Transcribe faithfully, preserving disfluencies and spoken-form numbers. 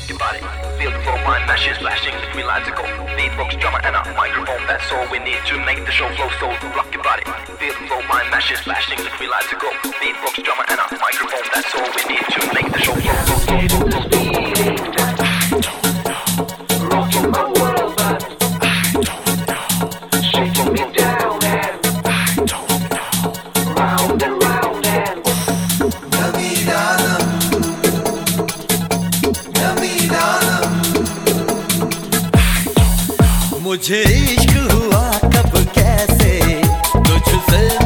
rock your body. Feel the flow, mind mashes, flashing the green lights to go. Beatbox, drummer, and a microphone, that's all we need to make the show flow. So rock your body. Feel the flow, mind mashes, flashing the green lights to go. Beatbox, drummer, and a microphone, that's all we need to make the show flow. Flow, flow, flow, flow, flow. Rocking my world, but I don't know. Shaking me down and I don't know. Round and round and Navidadam, Navidadam. मुझे इश्क हुआ कब कैसे तुझसे